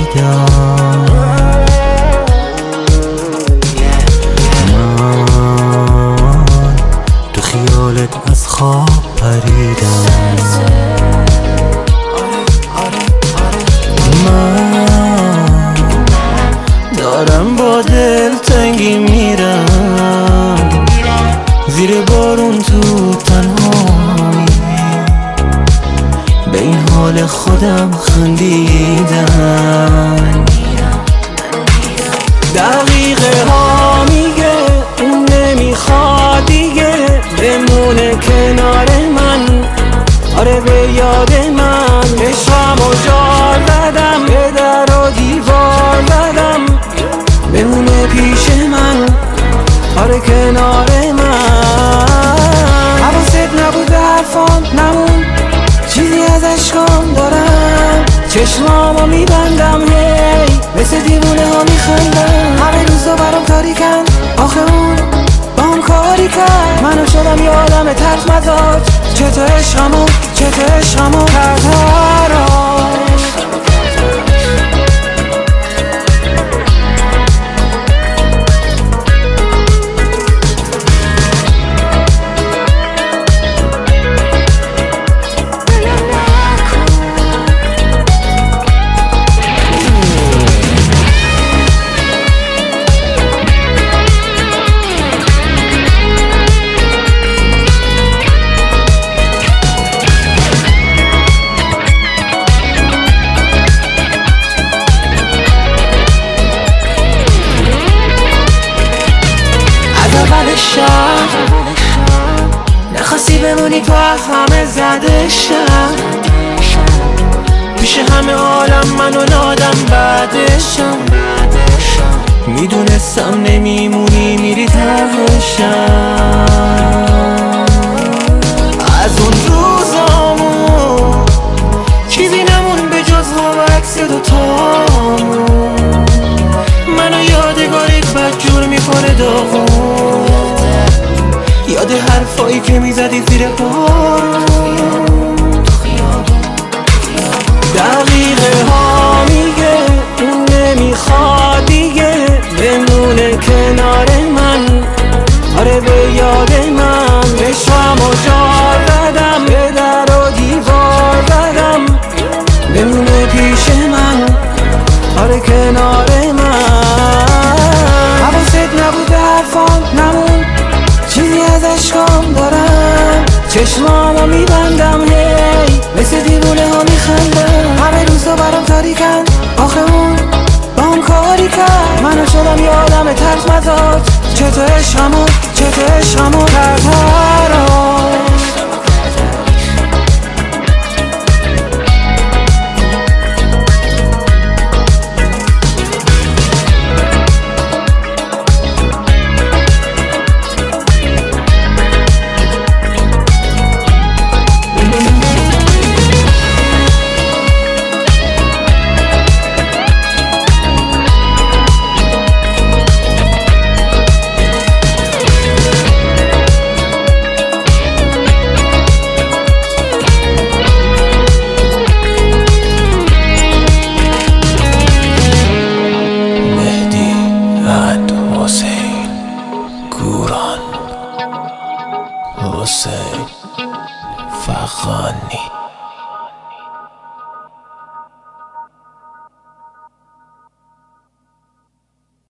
دیدم. من تو خیالت از خواب پریدم. من دارم با دلتنگی میرم زیر بارون تو تنهایی، به این حال خودم خندیدم. دقیقه ها میگه اون نمیخواد دیگه بمونه کنار من. آره به یاد من عشقم و جار دادم، به در و دیوار دادم بمونه پیش من. آره کنار من. حواست نبود به حرفام نمون، چیزی از عشقام دارم. چشمامو میبندم هی مثل دیوونه ها میخندم. همه روزا برام تاریکن، آخه اون با هم کاری کرد. منو شدم یه آدم تلخ مزاج، چه تو عشقمو کرد هرام. نخواستی بمونی تو همه زده شم، پیش همه عالم منو نادم بعدشم. میدونستم نمیمونی میری ترشم. از اون روزامون چیزی نمون به جز ما و عکس دوتامون. منو یادگاریت بدجور میکنه داغون، یاد حرفایی که میزدی زیر بارون. دقیقه ها میگه اون نمیخواد دیگه بمونه کنار من. آره به یاد من عشقم و جار دادم، به در و دیوار دادم بمونه پیش من. آره کنار من. حواست نبود به حرفام نمون، چیزی از عشقام دارم. چشمامو میبندم هی مثل دیوونه ها میخندم. همه روزا برام تاریکن، آخه اون با هم کاری کرد. منو شدم یه آدم تلخ مزاج، چه تو عشقمو کرد هرام. حسین فغانی.